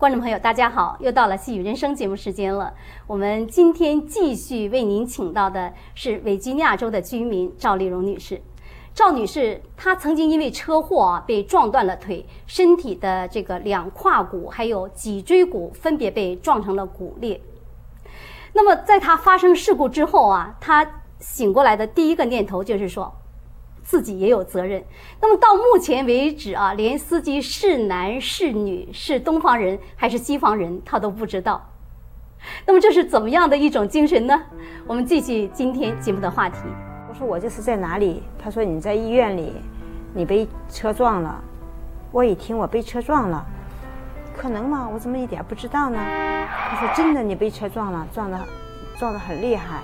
观众朋友，大家好，又到了细语人生节目时间了。我们今天继续为您请到的是维吉尼亚州的居民赵丽蓉女士。赵女士她曾经因为车祸被撞断了腿，身体的这个两胯骨还有脊椎骨分别被撞成了骨裂。那么在她发生事故之后她醒过来的第一个念头就是说自己也有责任。那么到目前为止连司机是男是女，是东方人还是西方人，他都不知道。那么这是怎么样的一种精神呢？我们继续今天节目的话题。 我说我这是在哪里？他说你在医院里，你被车撞了。我一听我被车撞了，可能吗？我怎么一点不知道呢？他说真的，你被车撞了，撞得很厉害。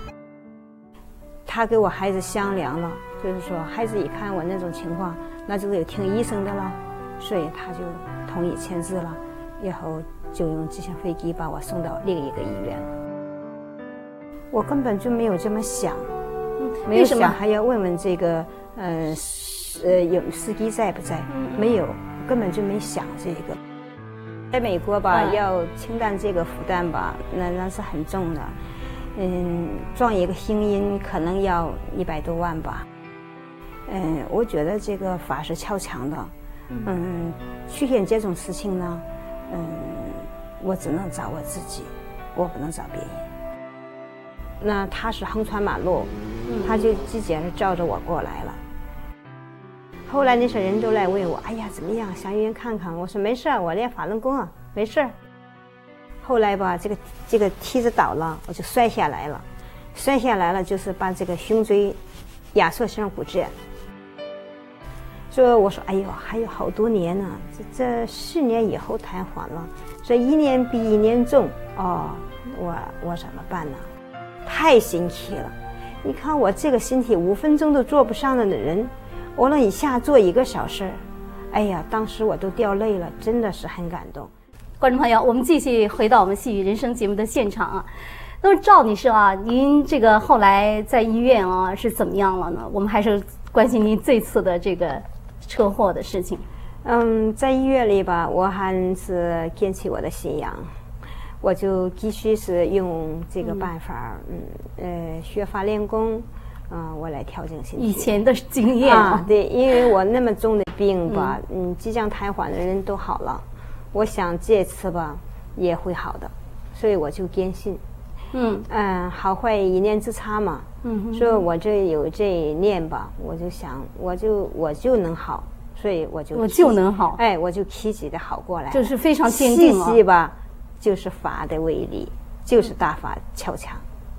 他给我孩子商量了，就是说孩子一看我那种情况，那就是有听医生的了，所以他就同意签字了，以后就用直升飞机把我送到另一个医院。我根本就没有这么想，没有想还要问问这个有司机在不在，没有，根本就没想这个。在美国吧，要承担这个负担吧，那是很重的。撞一个星音可能要100多万吧。我觉得这个法是超强的。出现这种事情呢，我只能找我自己，我不能找别人。那他是横穿马路，他就直接是照着我过来了。后来那些人都来问我，哎呀怎么样，上医院看看？我说没事，我练法轮功啊，没事。后来吧，这个梯子倒了，我就摔下来了，就是把这个胸椎压缩性骨折。所以我说，哎呦，还有好多年呢，这4年以后瘫痪了，这一年比一年重我怎么办呢？太辛苦了！你看我这个身体5分钟都坐不上的人，我能一下坐1个小时，哎呀，当时我都掉泪了，真的是很感动。 观众朋友，我们继续回到我们细语人生节目的现场那么赵女士您这个后来在医院是怎么样了呢？我们还是关心您这次的这个车祸的事情。 在医院里吧，我还是坚持我的信仰，我就继续是用这个办法，学法轮功，我来调整身体。 以前的经验对，因为我那么重的病吧，即将瘫痪的人都好了。我想这次吧也会好的，所以我就坚信，好坏一念之差嘛，所以我这有这一念吧，我就想我就能好，所以我就能好， 我就积极的好过来， 就是非常坚定细细吧，就是法的威力，就是大法超强，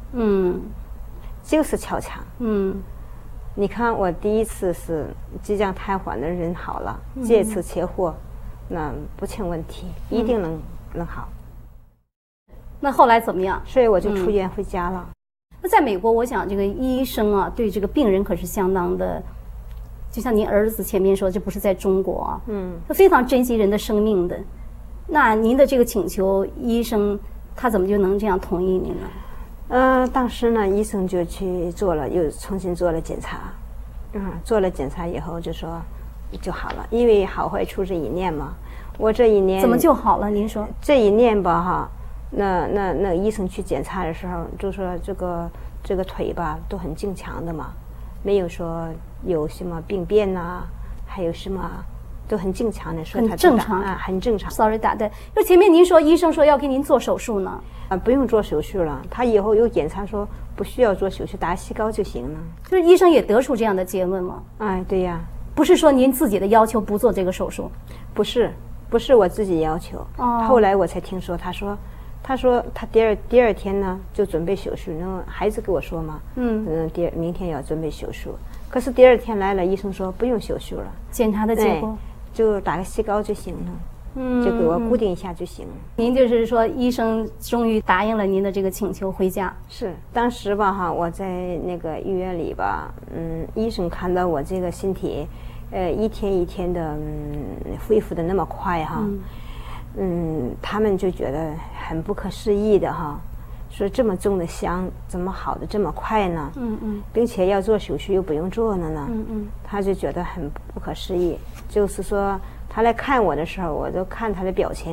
就是超强，你看我第一次是即将瘫痪的人好了，这次车祸。那不成问题，一定能好。 那后来怎么样？ 所以我就出院回家了。 那在美国，我想这个医生对这个病人可是相当的，就像您儿子前面说，这不是在中国他非常珍惜人的生命的。那您的这个请求，医生他怎么就能这样同意您呢？ 当时呢，医生就去又重新做了检查，做了检查以后就说。就好了，因为好坏出这一念嘛。我这一年怎么就好了？您说这一念吧那医生去检查的时候就说这个腿吧都很正常的嘛，没有说有什么病变还有什么都很正常的，说很正常很正常。 Sorry 打断，就前面您说医生说要给您做手术呢？ 不用做手术了，他以后有检查说不需要做手术，打石膏就行了。 就是医生也得出这样的结论吗？ 对呀。 不是说您自己的要求不做这个手术？不是我自己要求。后来我才听说，他说他第二天呢就准备手术，然后孩子跟我说嘛，明天要准备手术。可是第二天来了，医生说不用手术了， 检查的结果就打个石膏就行了，就给我固定一下就行了。 您就是说，医生终于答应了您的这个请求，回家。 是当时吧我在那个医院里吧，医生看到我这个身体。一天一天的恢复的那么快他们就觉得很不可思议的说这么重的伤怎么好的这么快呢？并且要做手术又不用做了呢？他就觉得很不可思议。就是说他来看我的时候，我都看他的表情，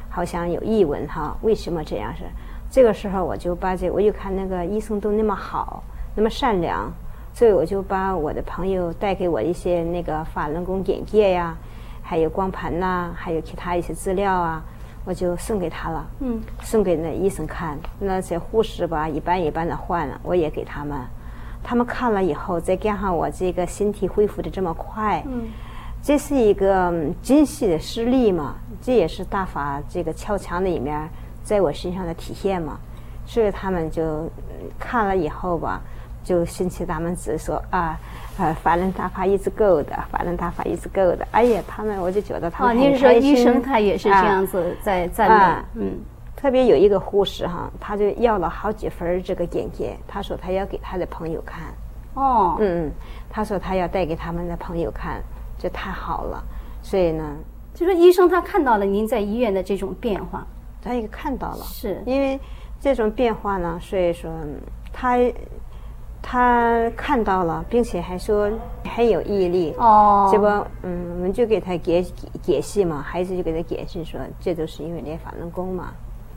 好像有疑问哈，为什么这样是？这个时候我就看那个医生都那么好，那么善良，所以我就把我的朋友带给我一些那个法轮功简介呀，还有光盘呐，还有其他一些资料啊，我就送给他了。送给那医生看，那些护士吧，一般一般的换了，我也给他们。他们看了以后，再加上我这个身体恢复的这么快，这是一个惊喜的实力嘛，这也是大法这个敲墙的一面在我身上的体现嘛。所以他们就看了以后吧，就伸起大拇指说法轮大法一直够的，法轮大法一直够的。哎呀，我就觉得他们很开心。 您是说医生他也是这样子在赞美？ 特别有一个护士哈，他就要了好几份这个简介，他说他要给他的朋友看。他说他要带给他们的朋友看，这太好了。所以呢， 就说医生他看到了您在医院的这种变化， 他也看到了， 是因为这种变化呢，所以说他看到了，并且还说很有毅力。这不我们就给他解释嘛，孩子就给他解释说，这都是因为练法轮功嘛。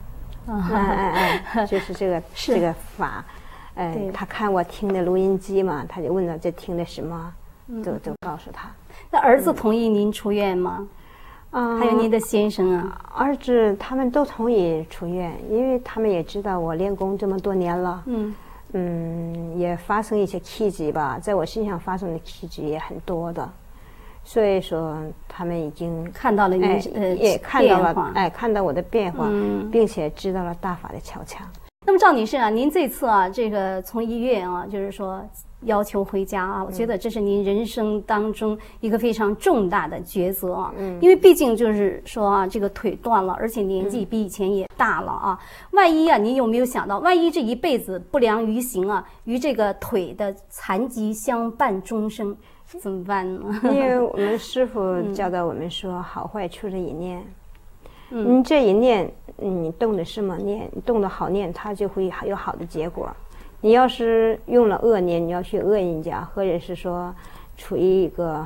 就是这个法，他看我听的录音机嘛，他就问了这听的什么，都告诉他。 那儿子同意您出院吗？还有您的先生啊？ 儿子他们都同意出院，因为他们也知道我练功这么多年了。也发生一些契机吧，在我身上发生的契机也很多的。所以说，他们已经看到了您也看到了，看到我的变化，并且知道了大法的敲墙。 那么赵女士啊，您这次啊，这个从医院啊，就是说要求回家啊，我觉得这是您人生当中一个非常重大的抉择啊。因为毕竟就是说啊，这个腿断了，而且年纪比以前也大了啊。万一啊，您有没有想到，万一这一辈子不良于行啊，与这个腿的残疾相伴终生？怎么办呢？ 因为我们师父教导我们说，好坏出自一念。你这一念，你动的什么念，你动的好念，它就会有好的结果。你要是用了恶念，你要去恶人家，或者是说处于一个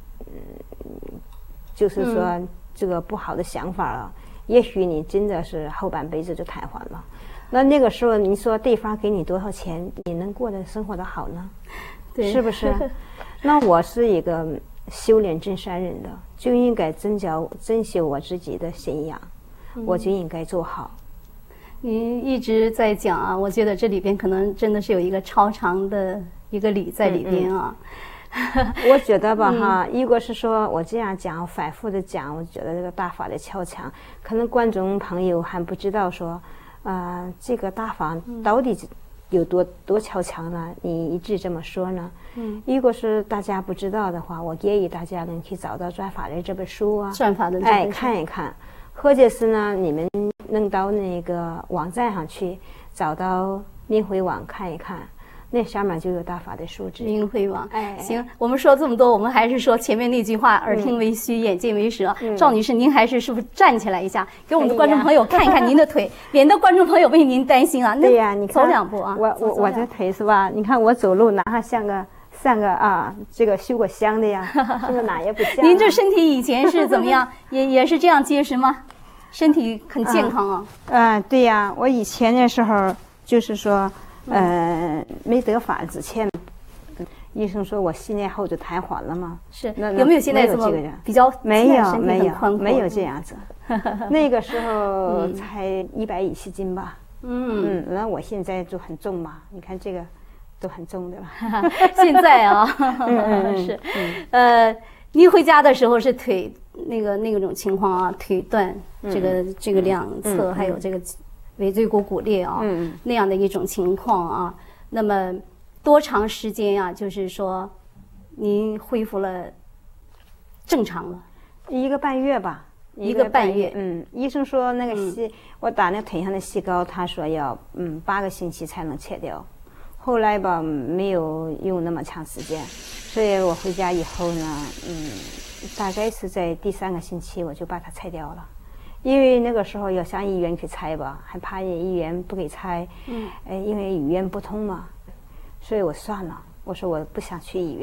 就是说这个不好的想法了，也许你真的是后半辈子就瘫痪了。那个时候，你说对方给你多少钱，你能过得生活的好呢？是不是？那我是一个修炼真善人的，就应该珍惜我自己的信仰，我就应该做好。 您一直在讲啊，我觉得这里边可能真的是有一个超长的一个理在里边啊。 我觉得吧如果是说我这样讲，反复的讲，我觉得这个大法的敲墙，可能观众朋友还不知道说，这个大法到底有多敲墙呢？你一直这么说呢？如果是大家不知道的话，我建议大家能去找到《转法轮》这本书啊， 转法轮这本书看一看，或者是呢，你们能到那个网站上去找到明慧网看一看，那上面就有大法的书籍。 明慧网，行，我们说这么多，我们还是说前面那句话，耳听为虚，眼见为实。赵女士，您还是不是站起来一下，给我们的观众朋友看一看您的腿，免得观众朋友为您担心啊。 对呀，你走两步啊。 我这腿是吧？你看我走路哪还像个这个修过香的呀？是不是哪也不像？ 您这身体以前是怎么样？也是这样结实吗？身体很健康啊。 对呀，我以前的时候就是说。没得法之前，医生说我4年后就瘫痪了嘛。 是，有没有现在这么比较没有这样子。那个时候才110斤吧。那我现在就很重嘛，你看这个都很重的了。 现在啊，是，您回家的时候是腿那种情况啊，腿断，这个两侧还有这个。尾椎骨骨裂啊，那样的一种情况啊，那么多长时间啊？就是说，您恢复了正常了 ？1个半月吧 ，1个半月。 医生说那个我打那腿上的细膏，他说要8个星期才能切掉。后来吧，没有用那么长时间，所以我回家以后呢，大概是在第3个星期我就把它拆掉了。因为那个时候要上医院去拆吧，还怕医院不给拆，因为语言不通嘛，所以我算了，我说我不想去医院，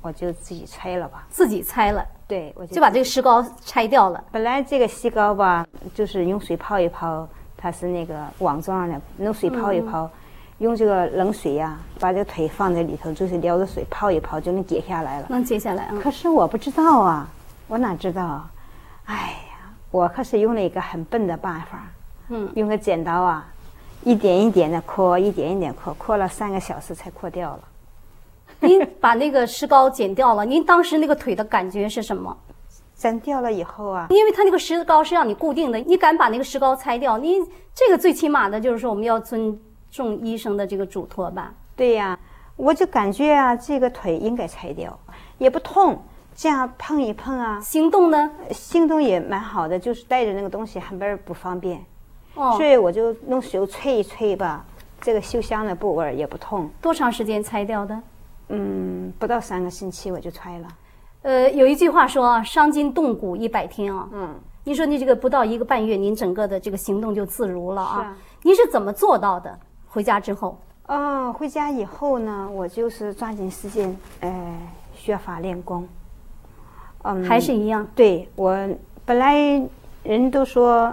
我就自己拆了吧。 自己拆了， 对，我就把这个石膏拆掉了。 本来这个石膏吧，就是用水泡一泡，它是那个网状的，用水泡一泡，用这个冷水呀、把这个腿放在里头，就是撩着水泡一泡就能解下来了。 能解下来啊？ 可是我不知道啊，我哪知道啊？哎呀，我可是用了一个很笨的办法，用个剪刀啊，一点一点的扩，一点一点扩，扩了3个小时才扩掉了。 您把那个石膏剪掉了，您当时那个腿的感觉是什么？ 剪掉了以后啊， 因为它那个石膏是让你固定的，你敢把那个石膏拆掉？您这个最起码的就是说我们要尊重医生的这个嘱托吧？ 对呀，我就感觉啊，这个腿应该拆掉，也不痛，这样碰一碰啊， 行动呢？ 行动也蛮好的，就是带着那个东西很不方便， 哦， 所以我就用手吹一吹吧，这个受伤的部位也不痛。 多长时间拆掉的？ 不到3个星期我就拆了。 有一句话说啊，伤筋动骨100天啊。您说你这个不到1个半月，您整个的这个行动就自如了啊。 是啊。 您是怎么做到的？回家之后？ 回家以后呢，我就是抓紧时间，学法练功。 还是一样。 对，我本来人都说，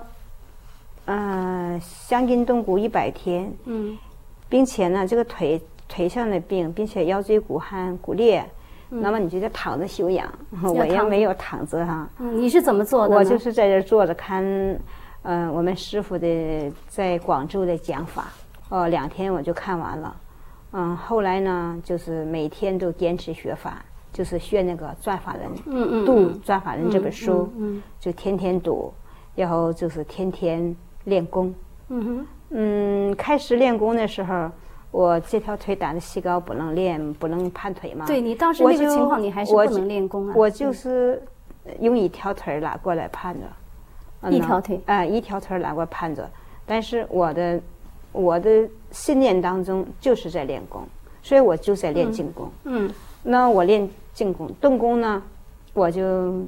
伤筋动骨100天。并且呢，这个腿上的病，并且腰椎骨和骨裂，那么你就得躺着休养。我也没有躺着哈。 你是怎么做的呢？ 我就是在这坐着看，我们师傅的在广州的讲法。2天我就看完了。后来呢，就是每天都坚持学法，就是学那个《转法轮》，读《转法轮》这本书，就天天读，然后就是天天练功。开始练功的时候，我这条腿打的石膏不能练，不能盘腿嘛。 对，你当时那个情况，你还是不能练功啊。 我就是用一条腿拉过来盘着， 一条腿一条腿拉过来盘着。但是我的信念当中就是在练功，所以我就在练静功。那我练静功，动功呢，我就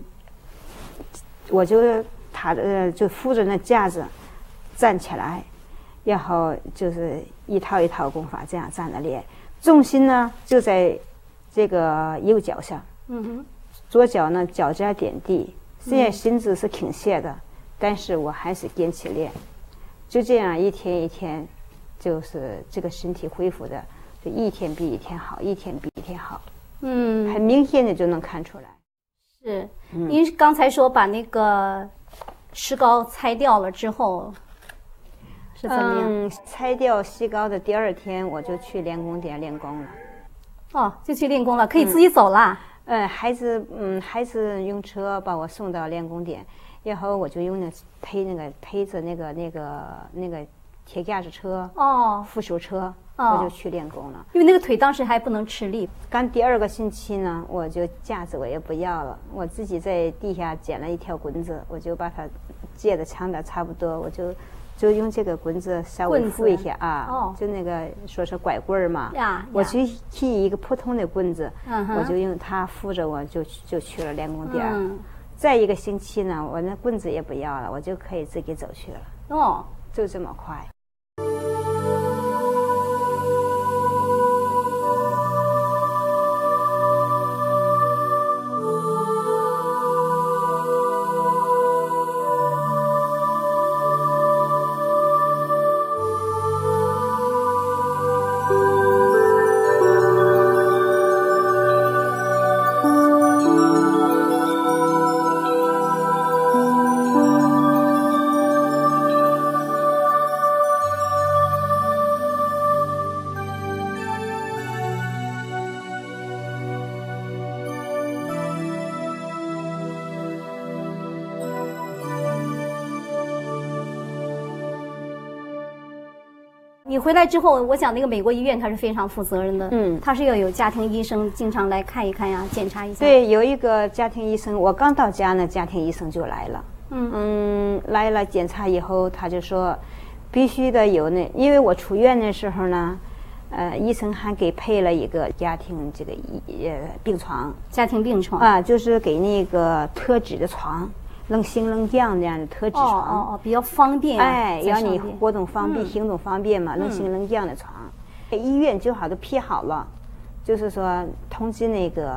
就扶着那架子站起来。然后就是一套一套功法这样站着练，重心呢就在这个右脚上，左脚呢脚尖点地，虽然身子是倾斜的，但是我还是坚持练，就这样一天一天，就是这个身体恢复的，就一天比一天好，一天比一天好，很明显的就能看出来。 是，您刚才说把那个石膏拆掉了之后。是怎么样？ 拆掉石膏的第2天，我就去练功点练功了。 就去练功了，可以自己走啦。 孩子用车把我送到练功点，然后我就用推着那个铁架子车，扶手车，我就去练功了。 因为那个腿当时还不能吃力。 刚第2个星期呢，我就架子我也不要了，我自己在地下捡了一条棍子，我就把它借的长的差不多，我就用这个棍子稍微扶一下啊，就那个说是拐棍儿嘛。我去一个普通的棍子，我就用它扶着我就去了练功点。再1个星期呢，我那棍子也不要了，我就可以自己走去了。就这么快。 你回来之后，我想那个美国医院它是非常负责任的，它是要有家庭医生经常来看一看呀，检查一下。 对，有一个家庭医生，我刚到家呢，家庭医生就来了。来了检查以后，他就说必须得有那，因为我出院的时候呢，医生还给配了一个家庭这个病床， 家庭病床啊，就是给那个特制的床。能行能降这样的特制床， 比较方便。 让你活动方便、行动方便嘛，能行能降的床。医院正好都批好了，就是说通知那个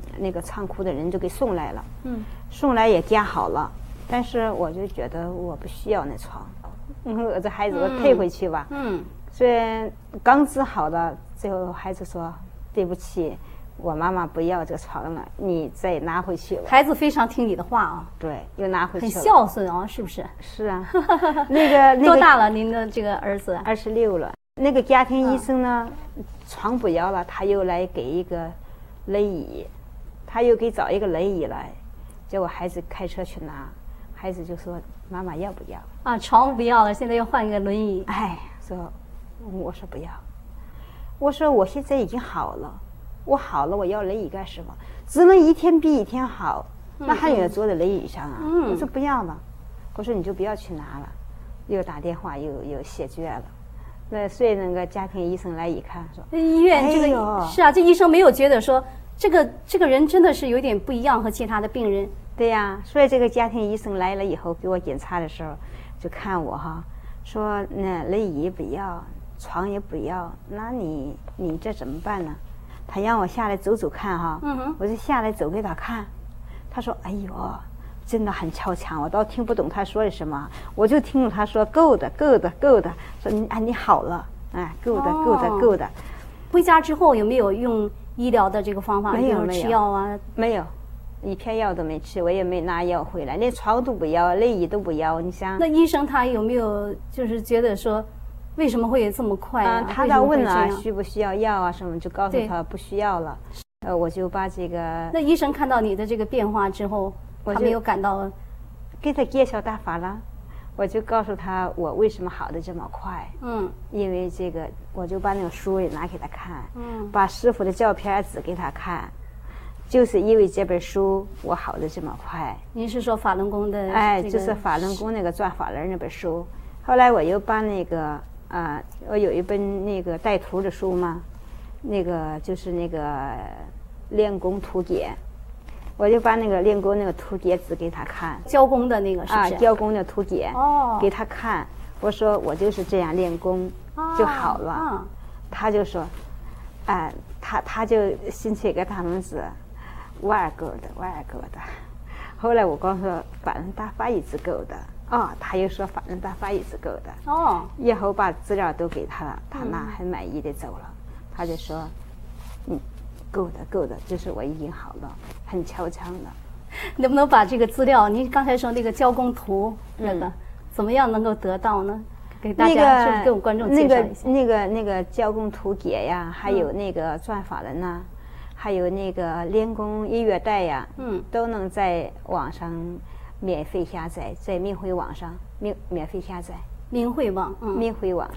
那个仓库的人就给送来了，送来也夹好了，但是我就觉得我不需要那床，我这孩子我退回去吧，所以刚治好了，最后孩子说对不起，我妈妈不要这个床了，你再拿回去吧。 孩子非常听你的话啊， 对，又拿回去了， 很孝顺啊，是不是？ 是啊，那个多大了？您的这个儿子 ？26了。那个家庭医生呢，床不要了，他又来给一个轮椅，他又给找一个轮椅来，结果孩子开车去拿，孩子就说妈妈要不要？ 啊，床不要了，现在又换一个轮椅。 哎，我说不要，我说我现在已经好了，我好了，我要轮椅干什么？只能一天比一天好，那还有坐在轮椅上啊？我说不要了，我说你就不要去拿了，又打电话又谢绝了。那所以那个家庭医生来一看说， 医院这个是啊，这医生没有觉得说这个人真的是有点不一样和其他的病人。 对呀，所以这个家庭医生来了以后给我检查的时候，就看我哈，说那轮椅不要，床也不要，那你这怎么办呢？他让我下来走走看哈，我就下来走给他看，他说哎呦，真的很超强，我倒听不懂他说的什么，我就听懂他说够的，说你好了，哎，够的。 回家之后有没有用医疗的这个方法？ 没有吃药啊？ 没有，一片药都没吃，我也没拿药回来，连床都不要，轮椅都不要，你想？ 那医生他有没有就是觉得说，为什么会这么快啊？ 他倒问了需不需要药啊什么，就告诉他不需要了。我就把这个。 那医生看到你的这个变化之后，他没有感到？ 给他介绍大法了，我就告诉他我为什么好的这么快。因为这个，我就把那个书也拿给他看，把师傅的照片指给他看，就是因为这本书我好的这么快。 您是说法轮功的？ 哎，就是法轮功那个转法轮那本书。后来我又把那个我有一本那个带图的书嘛，那个就是那个练功图解，我就把那个练功那个图解指给他看， 教功的那个是不是？ 教功的图解给他看，我说我就是这样练功就好了。他就说，他就兴起给他们指外够的。后来我告诉他法轮大法一直够的。他又说法轮大法一直够的。以后把资料都给他了，他那很满意的走了。他就说，够的，就是我已经好了，很超强的。 能不能把这个资料，您刚才说那个教功图那个，怎么样能够得到呢？给大家就是给我们观众介绍一下。 那个教功图解呀，还有那个转法轮呐，还有那个练功音乐带呀，都能在网上免费下载，在明慧网上免费下载。 明慧网， 明慧网，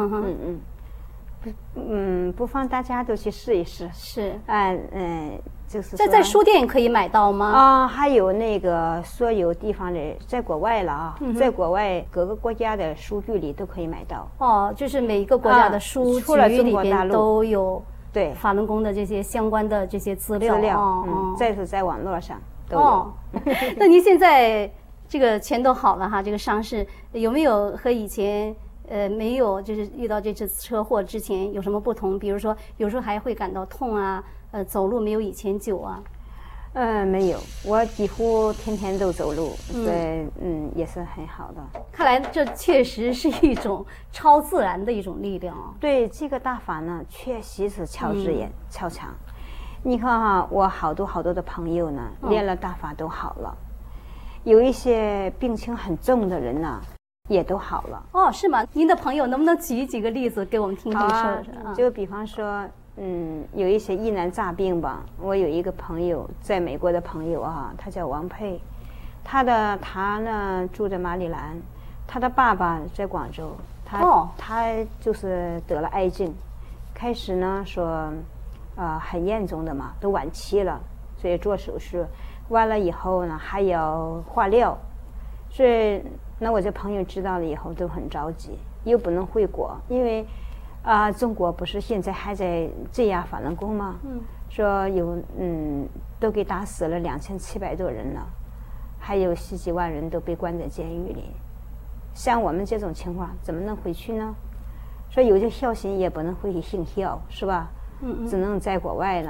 不妨大家都去试一试。 是， 就是在书店可以买到吗？ 还有那个所有地方的，在国外了啊，在国外各个国家的书局里都可以买到。 就是每一个国家的书局里边都有对法轮功的这些相关的这些资料。 再是在网络上都有。 那您现在这个全都好了哈，这个伤势有没有和以前没有就是遇到这次车祸之前有什么不同？比如说有时候还会感到痛啊，走路没有以前久啊？ 没有，我几乎天天都走路，也是很好的。 看来这确实是一种超自然的一种力量啊。 对，这个大法呢，确实是超自然、超强。你看哈，我好多的朋友呢，练了大法都好了，有一些病情很重的人呢，也都好了。 是吗？您的朋友能不能举几个例子给我们听听说说？ 就比方说，有一些疑难杂病吧。我有一个朋友，在美国的朋友啊，他叫王佩，他呢住在马里兰，他的爸爸在广州，他就是得了癌症，开始呢说，很严重的嘛，都晚期了，所以做手术，完了以后呢还要化疗，所以那我这朋友知道了以后都很着急，又不能回国，因为中国不是现在还在镇压法轮功吗？说有都给打死了2700多人了，还有10几万人都被关在监狱里。像我们这种情况怎么能回去呢？说有些孝心也不能回去信孝，是吧？只能在国外了。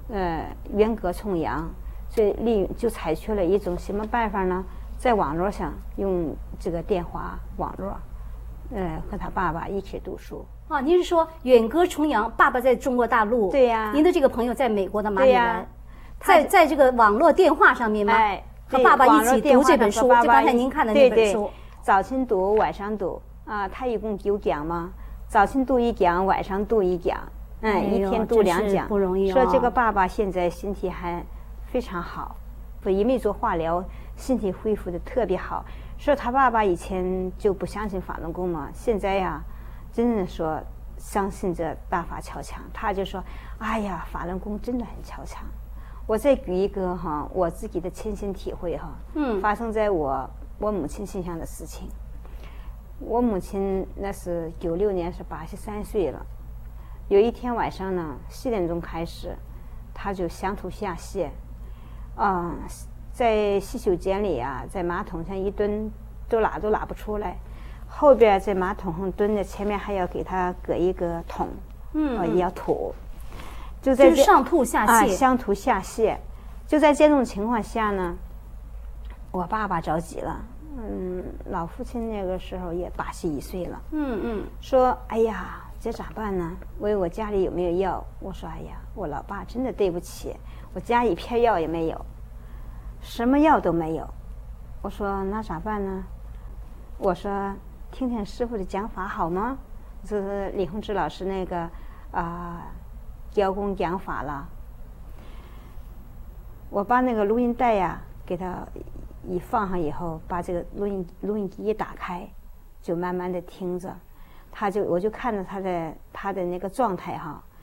远隔重洋，所以就采取了一种什么办法呢？在网络上用这个电话网络，和他爸爸一起读书。 啊，您是说远隔重洋，爸爸在中国大陆， 对呀， 您的这个朋友在美国的马里兰，在这个网络电话上面吗？和爸爸一起读这本书，就刚才您看的那本书。 早晨读，晚上读啊，他一共9讲嘛，早晨读1讲，晚上读1讲，一天读2讲， 不容易。 说这个爸爸现在身体还非常好，因为做化疗，身体恢复的特别好。说他爸爸以前就不相信法轮功嘛，现在呀，真的说相信这大法超强。他就说：“哎呀，法轮功真的很超强。”我再举一个我自己的亲身体会发生在我母亲身上的事情。我母亲那是96年，是83岁了。有一天晚上呢，7点钟开始，她就上吐下泻，在洗手间里啊，在马桶上一蹲，都拉不出来。后边在马桶上蹲着，前面还要给她搁一个桶，也要吐。 就是上吐下泻， 上吐下泻。就在这种情况下呢，我爸爸着急了。老父亲那个时候也81岁了。说：“哎呀，这咋办呢？我家里有没有药？”我说：“哎呀，我老爸真的对不起，我家一片药也没有，什么药都没有。”我说：“那咋办呢？”我说：“听听师傅的讲法好吗？”就是李洪志老师那个教功讲法了。我把那个录音带呀给他一放上以后，把这个录音机一打开，就慢慢的听着，我就看着他的那个状态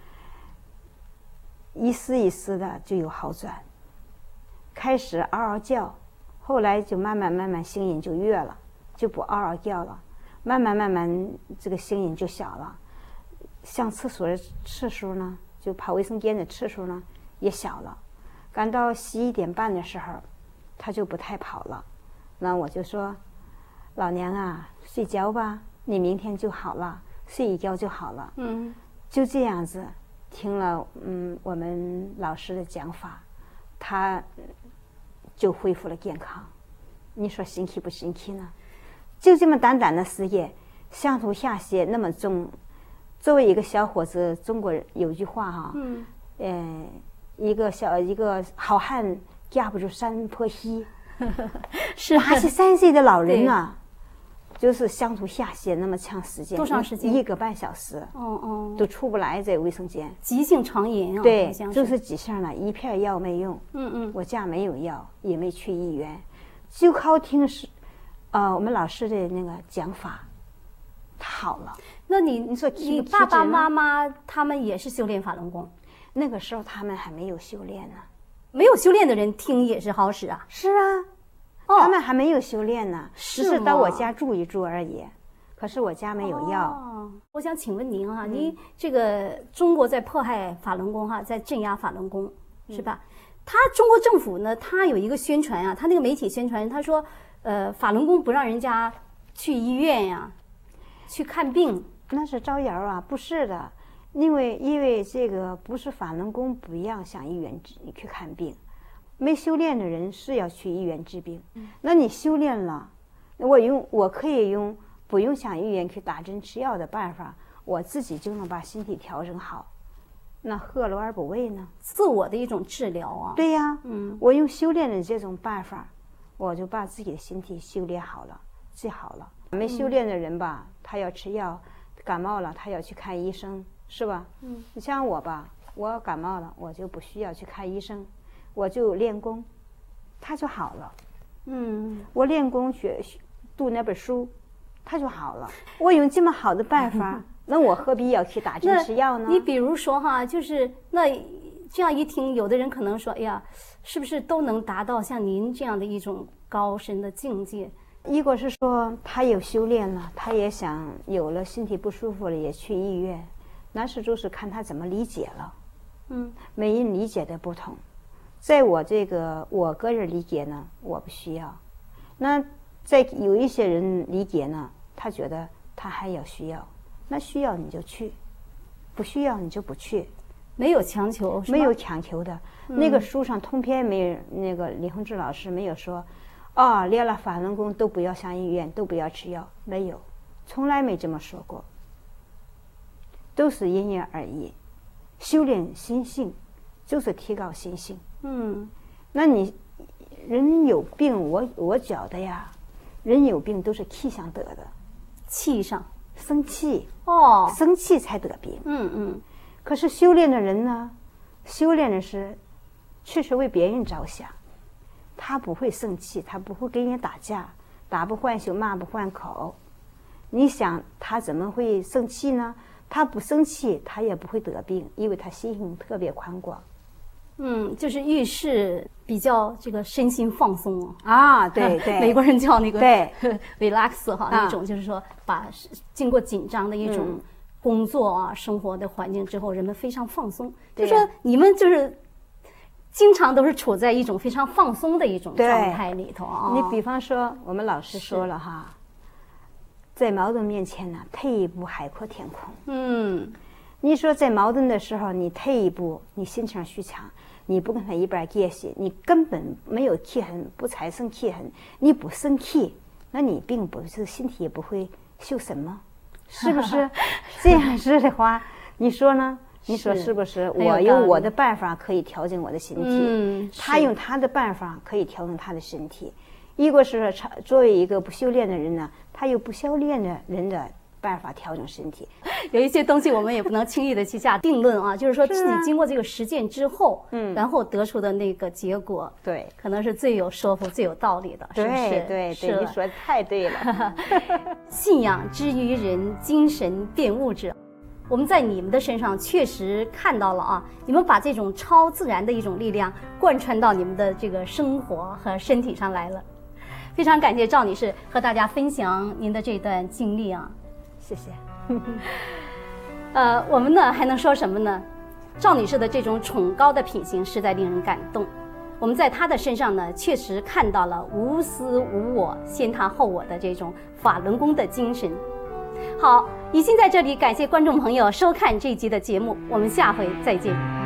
一丝一丝的就有好转。开始嗷嗷叫，后来就慢慢声音就越了，就不嗷嗷叫了，慢慢这个声音就小了。上厕所的次数呢，就跑卫生间的次数呢也小了。赶到11点半的时候，他就不太跑了。那我就说：“老娘啊，睡觉吧，你明天就好了，睡一觉就好了。”就这样子听了我们老师的讲法，他就恢复了健康。你说神奇不神奇呢？就这么短短的时间，上吐下泻那么重。作为一个小伙子，中国人有句话一个好汉架不住山坡溪。 是 83岁的老人啊，就是上吐下泻那么长时间， 多长时间？1 个半小时。都出不来在卫生间。 急性肠炎啊。 对，就是急性了，一片药没用。我家没有药，也没去医院，就靠听我们老师的那个讲法，他好了。 那你说你爸爸妈妈他们也是修炼法轮功？ 那个时候他们还没有修炼呢。 没有修炼的人听也是好使啊。 是啊，他们还没有修炼呢，只是到我家住一住而已。可是我家没有药。 我想请问您您这个中国在迫害法轮功在镇压法轮功是吧？他中国政府呢，他有一个宣传他那个媒体宣传，他说法轮功不让人家去医院呀，去看病。 那是招摇啊，不是的。因为这个不是法轮功不让上医院去看病，没修炼的人是要去医院治病。那你修炼了，我可以用不用上医院去打针吃药的办法，我自己就能把身体调整好，那何乐而不为呢？ 自我的一种治疗啊。 对呀，我用修炼的这种办法，我就把自己的身体修炼好了，治好了。没修炼的人吧，他要吃药，感冒了他要去看医生。是吧？你像我吧，我感冒了，我就不需要去看医生，我就练功，它就好了。我练功读那本书，它就好了。我用这么好的办法，那我何必要去打针吃药呢？ 你比如说就是那这样一听，有的人可能说，哎呀，是不是都能达到像您这样的一种高深的境界？ 一个是说他有修炼了，他也想有了身体不舒服了也去医院。那是就是看他怎么理解了，每人理解的不同。在我个人理解呢，我不需要。那在有一些人理解呢，他觉得他还要需要，那需要你就去，不需要你就不去。 没有强求， 没有强求的。那个书上通篇没有，那个李洪志老师没有说，练了法轮功都不要上医院，都不要吃药，没有，从来没这么说过，都是因人而异。修炼心性就是提高心性。那你人有病，我觉得呀，人有病都是气上得的， 气上生气生气才得病。可是修炼的人呢，修炼的是确实为别人着想，他不会生气，他不会跟人打架，打不还手，骂不还口。你想他怎么会生气呢？他不生气，他也不会得病，因为他心性特别宽广。 就是遇事比较这个身心放松对对， 美国人叫那个对 relax 那种就是说把经过紧张的一种工作生活的环境之后，人们非常放松。就说你们就是经常都是处在一种非常放松的一种状态里头你比方说，我们老师说了在矛盾面前呢，退一步海阔天空。你说在矛盾的时候，你退一步，你心肠虚强，你不跟他一般见识，你根本没有气恨，不产生气恨，你不生气，那你并不是身体也不会受什么，是不是？这样式的话，你说呢？你说是不是？我用我的办法可以调整我的身体，他用他的办法可以调整他的身体。一个是作为一个不修炼的人呢，他有不修炼的人的办法调整身体。 有一些东西我们也不能轻易的去下定论就是说自己经过这个实践之后，然后得出的那个结果， 对， 可能是最有说服、最有道理的，是不是？ 对，你说的太对了。 信仰之于人，精神变物质。我们在你们的身上确实看到了你们把这种超自然的一种力量贯穿到你们的这个生活和身体上来了。非常感谢赵女士和大家分享您的这段经历谢谢。 我们呢还能说什么呢？赵女士的这种崇高的品行实在令人感动。我们在她的身上呢，确实看到了无私无我、先他后我的这种法轮功的精神。好，已经在这里感谢观众朋友收看这一集的节目，我们下回再见。